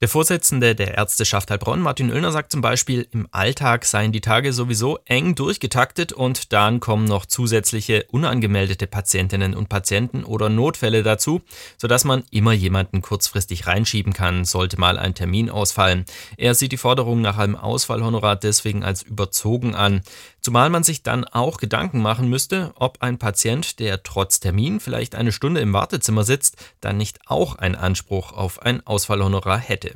Der Vorsitzende der Ärzteschaft Heilbronn, Martin Oellner, sagt zum Beispiel, im Alltag seien die Tage sowieso eng durchgetaktet und dann kommen noch zusätzliche unangemeldete Patientinnen und Patienten oder Notfälle dazu, sodass man immer jemanden kurzfristig reinschieben kann, sollte mal ein Termin ausfallen. Er sieht die Forderung nach einem Ausfallhonorar deswegen als überzogen an. Zumal man sich dann auch Gedanken machen müsste, ob ein Patient, der trotz Termin vielleicht eine Stunde im Wartezimmer sitzt, dann nicht auch einen Anspruch auf ein Ausfallhonorar hätte.